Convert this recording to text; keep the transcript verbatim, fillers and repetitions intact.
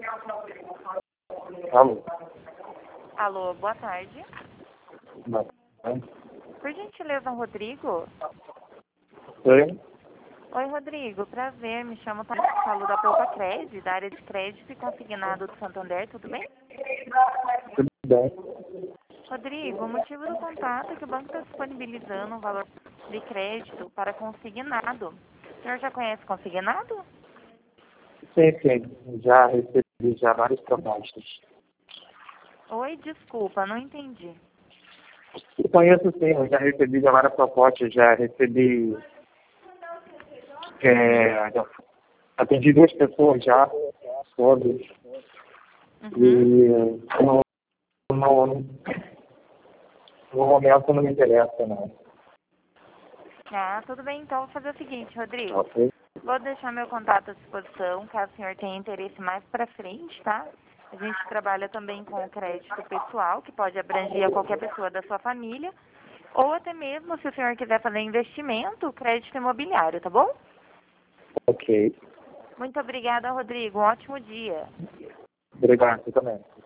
Alô? Alô, boa tarde. Boa tarde. Por gentileza, Rodrigo? Oi? Oi, Rodrigo. Prazer. Me chamo Thaís, falo da Poupa Crédito, da área de crédito e consignado do Santander. Tudo bem? Tudo bem? Rodrigo, o motivo do contato é que o banco está disponibilizando um valor de crédito para consignado. O senhor já conhece consignado? Sim, sim. Já recebi já várias propostas. Oi, desculpa, não entendi. Eu conheço sim, eu já recebi já várias propostas, já recebi. É, já atendi duas pessoas já, todos. Uhum. E no, no, no momento não me interessa, não. Ah, tudo bem. Então, vou fazer o seguinte, Rodrigo. Ok? Vou deixar meu contato à disposição, caso o senhor tenha interesse mais para frente, tá? A gente trabalha também com o crédito pessoal, que pode abranger a qualquer pessoa da sua família, ou até mesmo, se o senhor quiser fazer investimento, o crédito imobiliário, tá bom? Ok. Muito obrigada, Rodrigo. Um ótimo dia. Obrigado, você também.